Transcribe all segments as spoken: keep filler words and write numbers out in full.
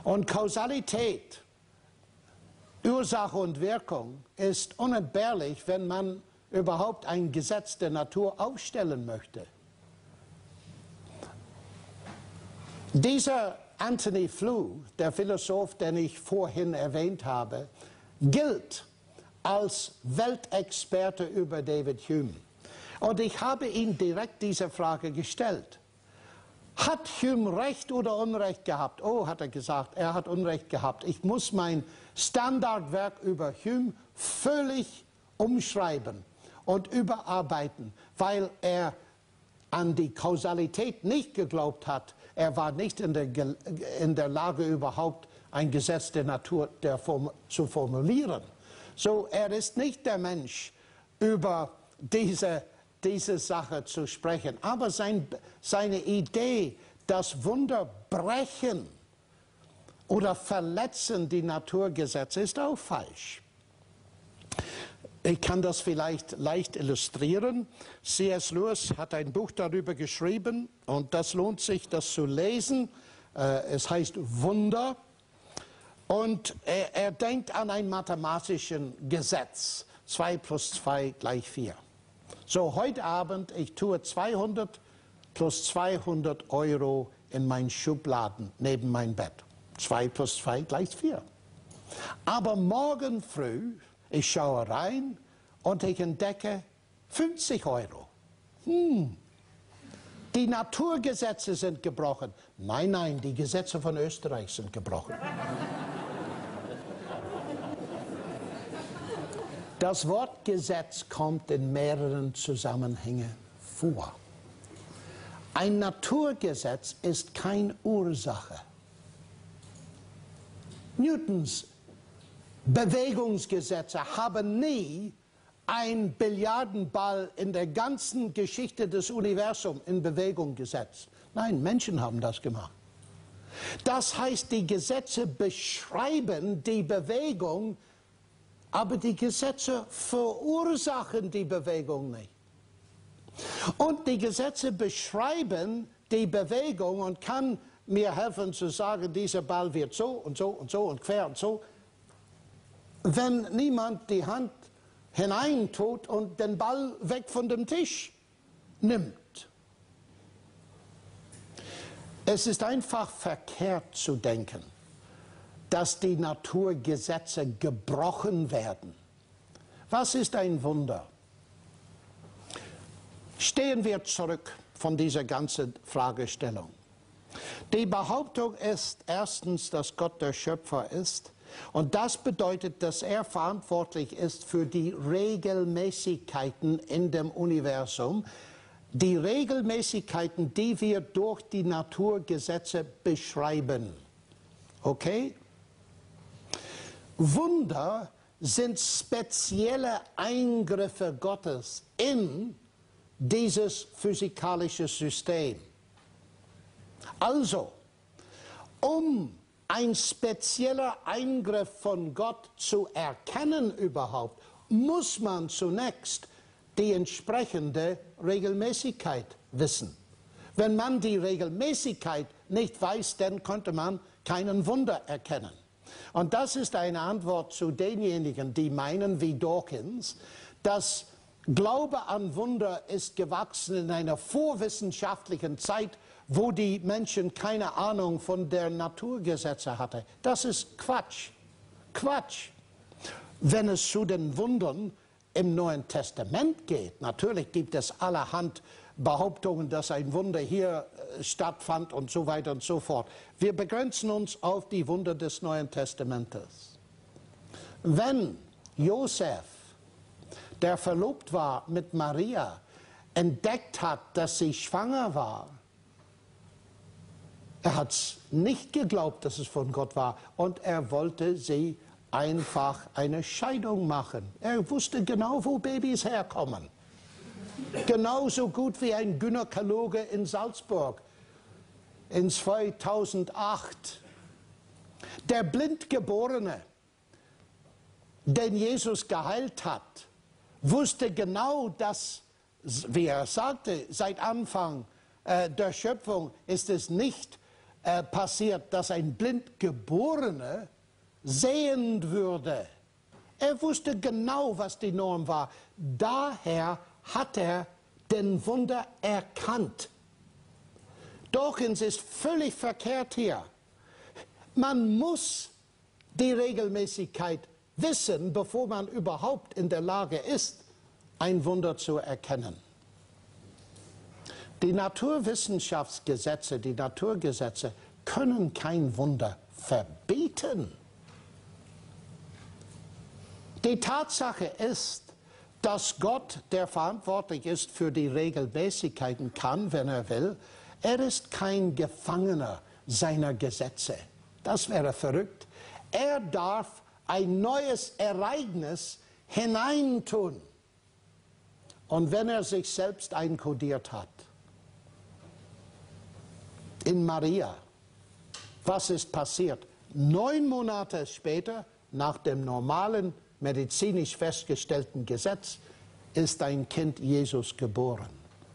Und Kausalität, Ursache und Wirkung, ist unentbehrlich, wenn man überhaupt ein Gesetz der Natur aufstellen möchte. Dieser Anthony Flew, der Philosoph, den ich vorhin erwähnt habe, gilt als Weltexperte über David Hume. Und ich habe ihm direkt diese Frage gestellt. Hat Hume Recht oder Unrecht gehabt? Oh, hat er gesagt, er hat Unrecht gehabt. Ich muss mein Standardwerk über Hume völlig umschreiben und überarbeiten, weil er an die Kausalität nicht geglaubt hat. Er war nicht in der, in der Lage, überhaupt ein Gesetz der Natur der Form, zu formulieren. So, er ist nicht der Mensch, über diese, diese Sache zu sprechen. Aber sein, seine Idee, dass Wunder brechen oder verletzen die Naturgesetze, ist auch falsch. Ich kann das vielleicht leicht illustrieren. C S Lewis hat ein Buch darüber geschrieben und das lohnt sich, das zu lesen. Es heißt Wunder und er, er denkt an ein mathematisches Gesetz. zwei plus zwei gleich vier. So, heute Abend, ich tue zweihundert plus zweihundert Euro in meinen Schubladen neben mein Bett. zwei plus zwei gleich vier. Aber morgen früh, ich schaue rein und ich entdecke fünfzig Euro. Hm. Die Naturgesetze sind gebrochen. Nein, nein, die Gesetze von Österreich sind gebrochen. Das Wort Gesetz kommt in mehreren Zusammenhängen vor. Ein Naturgesetz ist keine Ursache. Newtons Bewegungsgesetze haben nie einen Billiardenball in der ganzen Geschichte des Universums in Bewegung gesetzt. Nein, Menschen haben das gemacht. Das heißt, die Gesetze beschreiben die Bewegung, aber die Gesetze verursachen die Bewegung nicht. Und die Gesetze beschreiben die Bewegung und kann mir helfen zu sagen, dieser Ball wird so und so und so und quer und so. Wenn niemand die Hand hineintut und den Ball weg von dem Tisch nimmt. Es ist einfach verkehrt zu denken, dass die Naturgesetze gebrochen werden. Was ist ein Wunder? Stehen wir zurück von dieser ganzen Fragestellung. Die Behauptung ist erstens, dass Gott der Schöpfer ist. Und das bedeutet, dass er verantwortlich ist für die Regelmäßigkeiten in dem Universum. Die Regelmäßigkeiten, die wir durch die Naturgesetze beschreiben. Okay? Wunder sind spezielle Eingriffe Gottes in dieses physikalische System. Also, um ein spezieller Eingriff von Gott zu erkennen überhaupt, muss man zunächst die entsprechende Regelmäßigkeit wissen. Wenn man die Regelmäßigkeit nicht weiß, dann könnte man keinen Wunder erkennen. Und das ist eine Antwort zu denjenigen, die meinen, wie Dawkins, dass Glaube an Wunder ist gewachsen in einer vorwissenschaftlichen Zeit, wo die Menschen keine Ahnung von der Naturgesetze hatten. Das ist Quatsch. Quatsch. Wenn es zu den Wundern im Neuen Testament geht, natürlich gibt es allerhand Behauptungen, dass ein Wunder hier stattfand und so weiter und so fort. Wir begrenzen uns auf die Wunder des Neuen Testamentes. Wenn Josef, der verlobt war mit Maria, entdeckt hat, dass sie schwanger war, er hat es nicht geglaubt, dass es von Gott war, und er wollte sie einfach eine Scheidung machen. Er wusste genau, wo Babys herkommen. Genauso gut wie ein Gynäkologe in Salzburg in zweitausendacht. Der Blindgeborene, den Jesus geheilt hat, wusste genau, dass, wie er sagte, seit Anfang äh, der Schöpfung ist es nicht äh, passiert, dass ein Blindgeborener sehend würde. Er wusste genau, was die Norm war. Daher hat er den Wunder erkannt. Dawkins ist völlig verkehrt hier. Man muss die Regelmäßigkeit wissen, bevor man überhaupt in der Lage ist, ein Wunder zu erkennen. Die Naturwissenschaftsgesetze, die Naturgesetze können kein Wunder verbieten. Die Tatsache ist, dass Gott, der verantwortlich ist für die Regelmäßigkeiten, kann, wenn er will. Er ist kein Gefangener seiner Gesetze. Das wäre verrückt. Er darf ein neues Ereignis hineintun. Und wenn er sich selbst einkodiert hat, in Maria, was ist passiert? Neun Monate später, nach dem normalen, medizinisch festgestellten Gesetz, ist ein Kind Jesus geboren.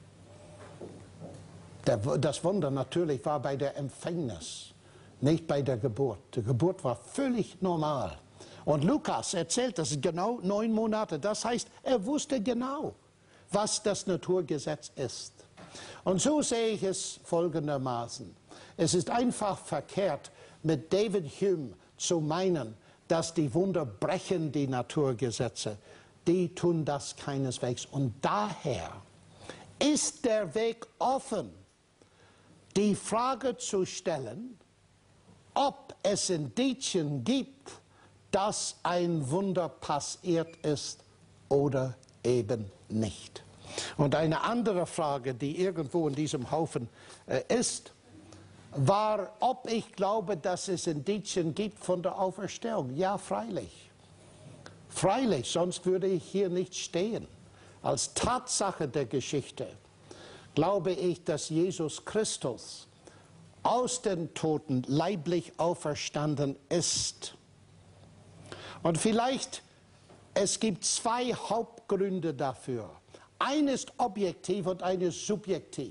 Der, das Wunder natürlich war bei der Empfängnis, nicht bei der Geburt. Die Geburt war völlig normal. Und Lukas erzählt, das ist genau neun Monate. Das heißt, er wusste genau, was das Naturgesetz ist. Und so sehe ich es folgendermaßen. Es ist einfach verkehrt, mit David Hume zu meinen, dass die Wunder brechen die Naturgesetze. Die tun das keineswegs. Und daher ist der Weg offen, die Frage zu stellen, ob es Indizien gibt, dass ein Wunder passiert ist oder eben nicht. Und eine andere Frage, die irgendwo in diesem Haufen äh, ist, war, ob ich glaube, dass es Indizien gibt von der Auferstehung. Ja, freilich. Freilich, sonst würde ich hier nicht stehen. Als Tatsache der Geschichte glaube ich, dass Jesus Christus aus den Toten leiblich auferstanden ist. Und vielleicht, es gibt zwei Hauptgründe dafür. Ein ist objektiv und ein ist subjektiv.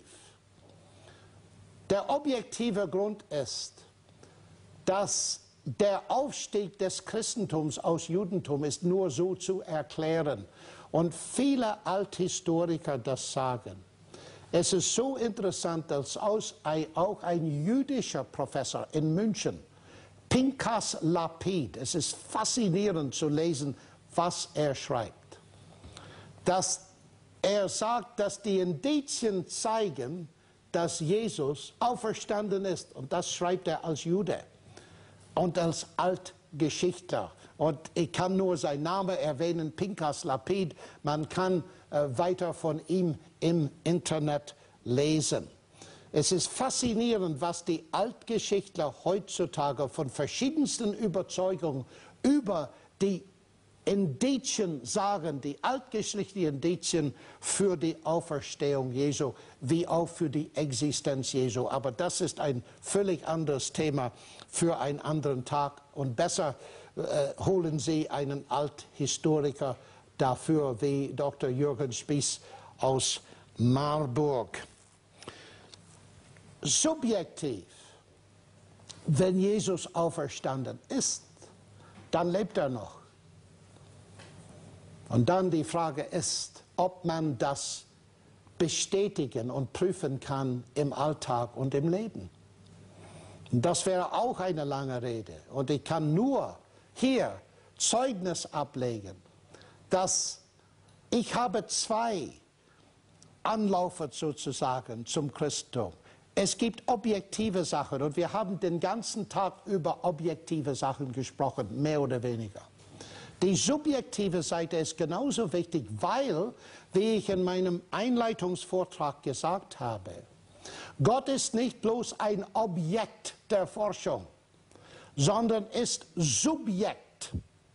Der objektive Grund ist, dass der Aufstieg des Christentums aus Judentum ist nur so zu erklären. Und viele Althistoriker das sagen. Es ist so interessant, dass auch ein jüdischer Professor in München, Pinchas Lapid, es ist faszinierend zu lesen, was er schreibt, dass er sagt, dass die Indizien zeigen, dass Jesus auferstanden ist. Und das schreibt er als Jude und als Altgeschichtler. Und ich kann nur seinen Namen erwähnen, Pinchas Lapid. Man kann äh, weiter von ihm im Internet lesen. Es ist faszinierend, was die Altgeschichtler heutzutage von verschiedensten Überzeugungen über die Indizien sagen, die altgeschichtlichen Indizien für die Auferstehung Jesu, wie auch für die Existenz Jesu. Aber das ist ein völlig anderes Thema für einen anderen Tag. Und besser äh, holen Sie einen Althistoriker dafür, wie Doktor Jürgen Spieß aus Marburg. Subjektiv, wenn Jesus auferstanden ist, dann lebt er noch. Und dann die Frage ist, ob man das bestätigen und prüfen kann im Alltag und im Leben. Und das wäre auch eine lange Rede. Und ich kann nur hier Zeugnis ablegen, dass ich habe zwei Anläufe sozusagen zum Christentum. Es gibt objektive Sachen und wir haben den ganzen Tag über objektive Sachen gesprochen, mehr oder weniger. Die subjektive Seite ist genauso wichtig, weil, wie ich in meinem Einleitungsvortrag gesagt habe, Gott ist nicht bloß ein Objekt der Forschung, sondern ist Subjekt.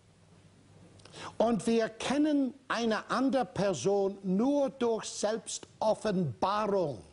Und wir kennen eine andere Person nur durch Selbstoffenbarung.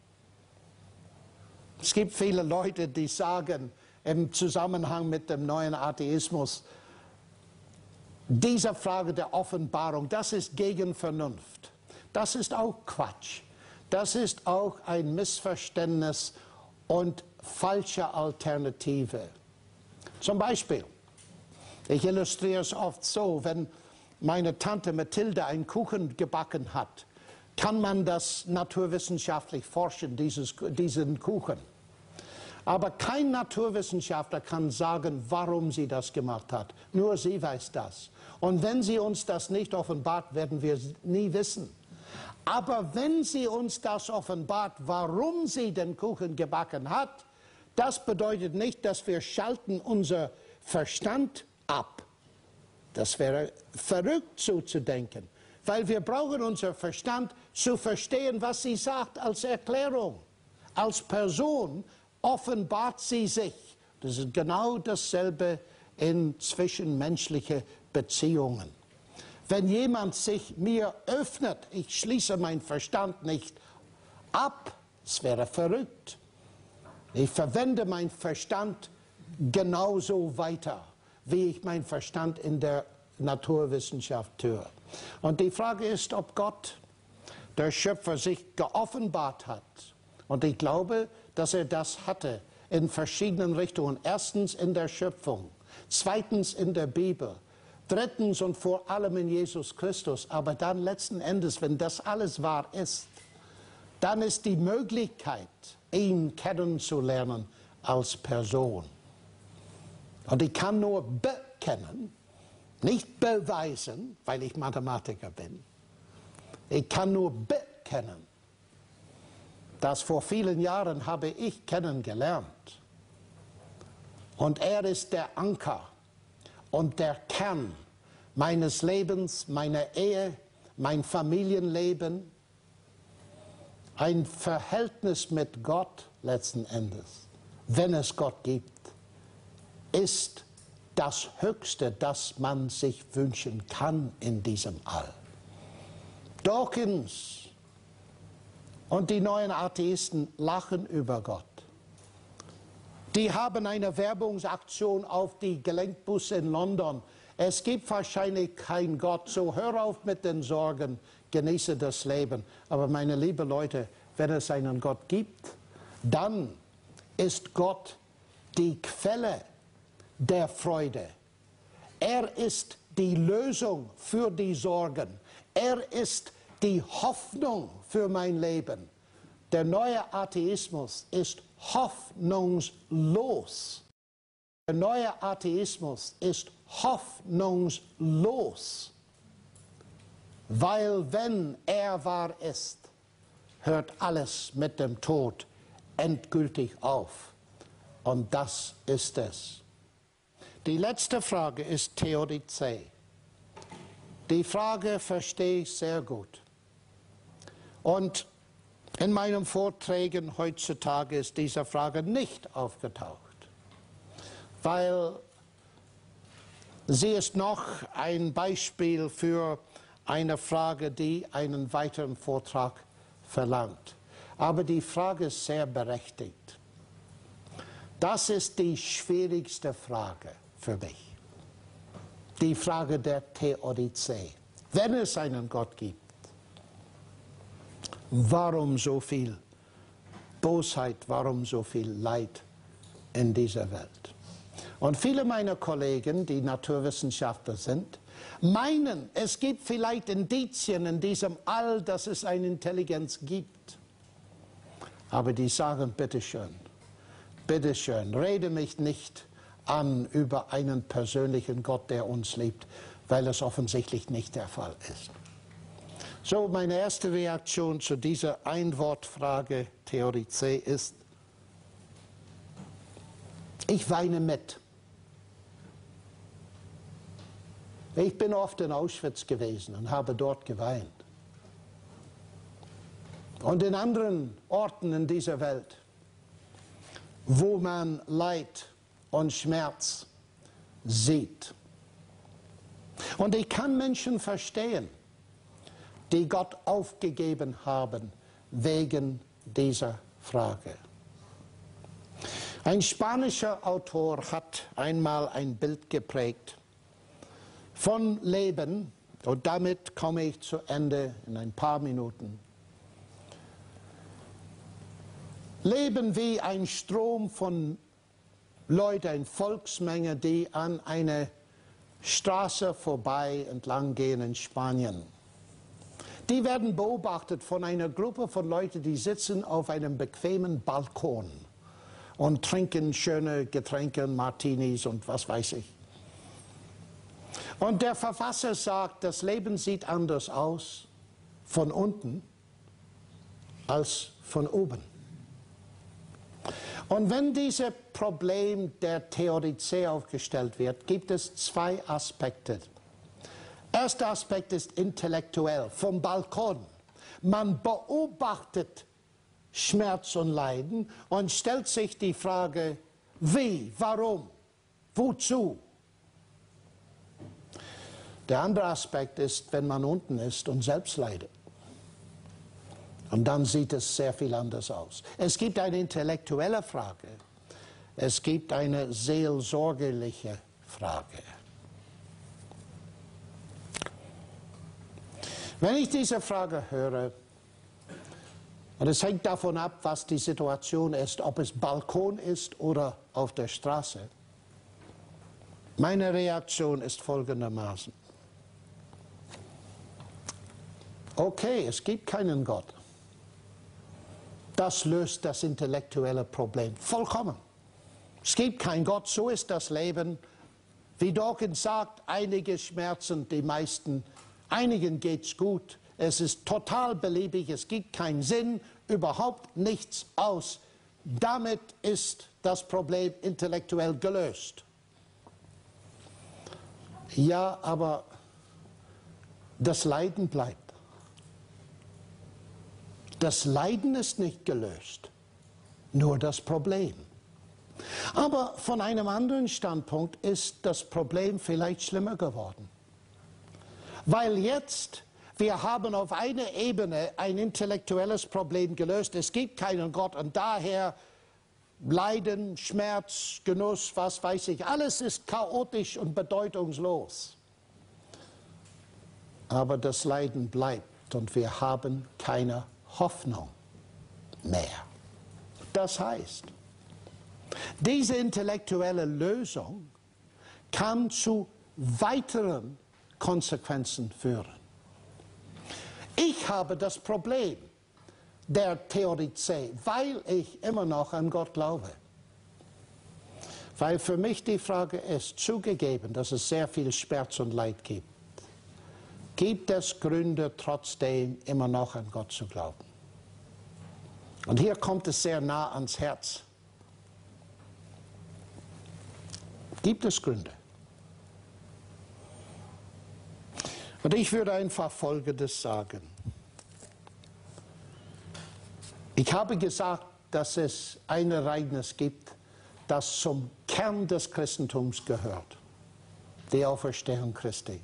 Es gibt viele Leute, die sagen im Zusammenhang mit dem neuen Atheismus, diese Frage der Offenbarung, das ist gegen Vernunft. Das ist auch Quatsch. Das ist auch ein Missverständnis und falsche Alternative. Zum Beispiel, ich illustriere es oft so, wenn meine Tante Mathilde einen Kuchen gebacken hat, kann man das naturwissenschaftlich forschen, dieses, diesen Kuchen. Aber kein Naturwissenschaftler kann sagen, warum sie das gemacht hat. Nur sie weiß das. Und wenn sie uns das nicht offenbart, werden wir es nie wissen. Aber wenn sie uns das offenbart, warum sie den Kuchen gebacken hat, das bedeutet nicht, dass wir schalten unser Verstand ab. Das wäre verrückt, so zu denken. Weil wir brauchen unseren Verstand zu verstehen, was sie sagt als Erklärung. Als Person offenbart sie sich. Das ist genau dasselbe in zwischenmenschlichen Beziehungen. Wenn jemand sich mir öffnet, ich schließe meinen Verstand nicht ab, es wäre verrückt. Ich verwende meinen Verstand genauso weiter, wie ich meinen Verstand in der Naturwissenschaft tue. Und die Frage ist, ob Gott, der Schöpfer, sich geoffenbart hat. Und ich glaube, dass er das hatte in verschiedenen Richtungen. Erstens in der Schöpfung, zweitens in der Bibel, drittens und vor allem in Jesus Christus. Aber dann letzten Endes, wenn das alles wahr ist, dann ist die Möglichkeit, ihn kennenzulernen als Person. Und ich kann nur bekennen, nicht beweisen, weil ich Mathematiker bin. Ich kann nur bekennen, dass vor vielen Jahren habe ich kennengelernt. Und er ist der Anker und der Kern meines Lebens, meiner Ehe, mein Familienleben, ein Verhältnis mit Gott letzten Endes, wenn es Gott gibt, ist das Höchste, das man sich wünschen kann in diesem All. Dawkins und die neuen Atheisten lachen über Gott. Die haben eine Werbungsaktion auf die Gelenkbusse in London. Es gibt wahrscheinlich keinen Gott, so hör auf mit den Sorgen, genieße das Leben. Aber meine lieben Leute, wenn es einen Gott gibt, dann ist Gott die Quelle der Freude. Er ist die Lösung für die Sorgen. Er ist die Hoffnung für mein Leben. Der neue Atheismus ist hoffnungslos. Der neue Atheismus ist hoffnungslos. Weil wenn er wahr ist, hört alles mit dem Tod endgültig auf. Und das ist es. Die letzte Frage ist Theodizee. Die Frage verstehe ich sehr gut. Und in meinen Vorträgen heutzutage ist diese Frage nicht aufgetaucht, weil sie ist noch ein Beispiel für eine Frage, die einen weiteren Vortrag verlangt. Aber die Frage ist sehr berechtigt. Das ist die schwierigste Frage für mich. Die Frage der Theodizee. Wenn es einen Gott gibt, warum so viel Bosheit, warum so viel Leid in dieser Welt? Und viele meiner Kollegen, die Naturwissenschaftler sind, meinen, es gibt vielleicht Indizien in diesem All, dass es eine Intelligenz gibt. Aber die sagen, bitteschön, bitteschön, rede mich nicht an über einen persönlichen Gott, der uns liebt, weil es offensichtlich nicht der Fall ist. So, meine erste Reaktion zu dieser Einwortfrage Theodizee ist, ich weine mit. Ich bin oft in Auschwitz gewesen und habe dort geweint. Und in anderen Orten in dieser Welt, wo man Leid und Schmerz sieht. Und ich kann Menschen verstehen, die Gott aufgegeben haben wegen dieser Frage. Ein spanischer Autor hat einmal ein Bild geprägt von Leben, und damit komme ich zu Ende in ein paar Minuten. leben wie ein Strom von Leuten, eine Volksmenge, die an einer Straße vorbei entlang gehen in Spanien. Die werden beobachtet von einer Gruppe von Leuten, die sitzen auf einem bequemen Balkon und trinken schöne Getränke, Martinis und was weiß ich. Und der Verfasser sagt, das Leben sieht anders aus von unten als von oben. Und wenn dieses Problem der Theodizee aufgestellt wird, gibt es zwei Aspekte. Erster Aspekt ist intellektuell, vom Balkon. Man beobachtet Schmerz und Leiden und stellt sich die Frage, wie, warum, wozu? Der andere Aspekt ist, wenn man unten ist und selbst leidet. Und dann sieht es sehr viel anders aus. Es gibt eine intellektuelle Frage, es gibt eine seelsorgerliche Frage. Wenn ich diese Frage höre, und es hängt davon ab, was die Situation ist, ob es Balkon ist oder auf der Straße, meine Reaktion ist folgendermaßen. Okay, es gibt keinen Gott. Das löst das intellektuelle Problem vollkommen. Es gibt keinen Gott, so ist das Leben. Wie Dawkins sagt, einige schmerzen, die meisten, einigen geht's gut. Es ist total beliebig, es gibt keinen Sinn, überhaupt nichts aus. Damit ist das Problem intellektuell gelöst. Ja, aber das Leiden bleibt. Das Leiden ist nicht gelöst, nur das Problem. Aber von einem anderen Standpunkt ist das Problem vielleicht schlimmer geworden. Weil jetzt, wir haben auf einer Ebene ein intellektuelles Problem gelöst, es gibt keinen Gott und daher Leiden, Schmerz, Genuss, was weiß ich, alles ist chaotisch und bedeutungslos. Aber das Leiden bleibt und wir haben keine Hoffnung mehr. Das heißt, diese intellektuelle Lösung kann zu weiteren Konsequenzen führen. Ich habe das Problem der Theodizee, weil ich immer noch an Gott glaube. Weil für mich die Frage ist, zugegeben, dass es sehr viel Schmerz und Leid gibt, gibt es Gründe, trotzdem immer noch an Gott zu glauben. Und hier kommt es sehr nah ans Herz. Gibt es Gründe? Und ich würde einfach Folgendes sagen. Ich habe gesagt, dass es ein Ereignis gibt, das zum Kern des Christentums gehört. Die Auferstehung Christi.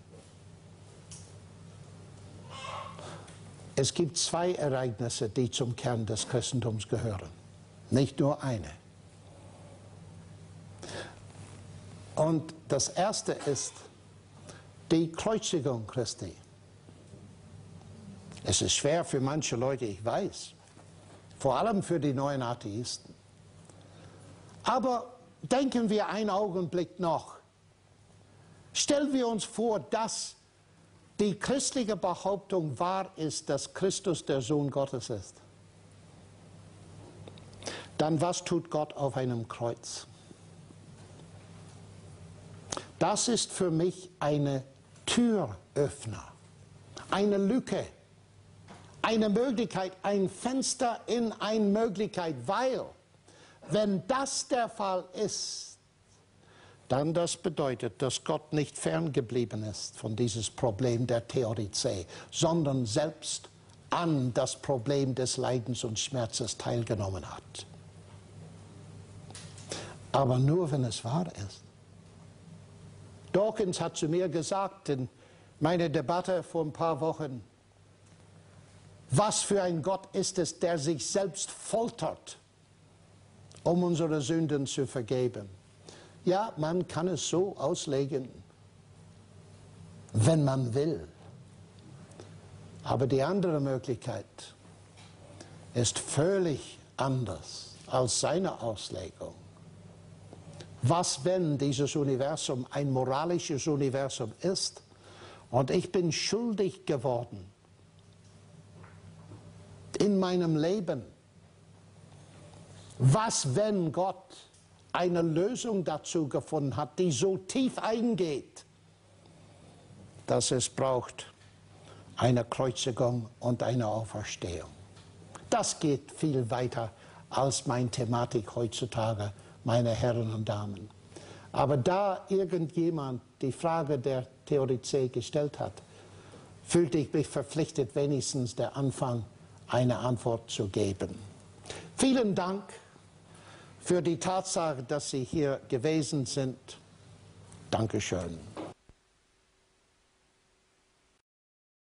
Es gibt zwei Ereignisse, die zum Kern des Christentums gehören. Nicht nur eine. Und das erste ist die Kreuzigung Christi. Es ist schwer für manche Leute, ich weiß. Vor allem für die neuen Atheisten. Aber denken wir einen Augenblick noch. Stellen wir uns vor, dass die christliche Behauptung wahr ist, dass Christus der Sohn Gottes ist. Dann was tut Gott auf einem Kreuz? Das ist für mich eine Türöffner, eine Lücke, eine Möglichkeit, ein Fenster in eine Möglichkeit, weil, wenn das der Fall ist, dann das bedeutet, dass Gott nicht ferngeblieben ist von diesem Problem der Theodizee, sondern selbst an das Problem des Leidens und Schmerzes teilgenommen hat. Aber nur, wenn es wahr ist. Dawkins hat zu mir gesagt in meiner Debatte vor ein paar Wochen, was für ein Gott ist es, der sich selbst foltert, um unsere Sünden zu vergeben. Ja, man kann es so auslegen, wenn man will. Aber die andere Möglichkeit ist völlig anders. als seine Auslegung. Was, wenn dieses Universum ein moralisches Universum ist und ich bin schuldig geworden in meinem Leben? Was, wenn Gott eine Lösung dazu gefunden hat, die so tief eingeht, dass es braucht eine Kreuzigung und eine Auferstehung? Das geht viel weiter als meine Thematik heutzutage, meine Herren und Damen. Aber da irgendjemand die Frage der Theodizee gestellt hat, fühlte ich mich verpflichtet, wenigstens der Anfang eine Antwort zu geben. Vielen Dank für die Tatsache, dass Sie hier gewesen sind. Dankeschön.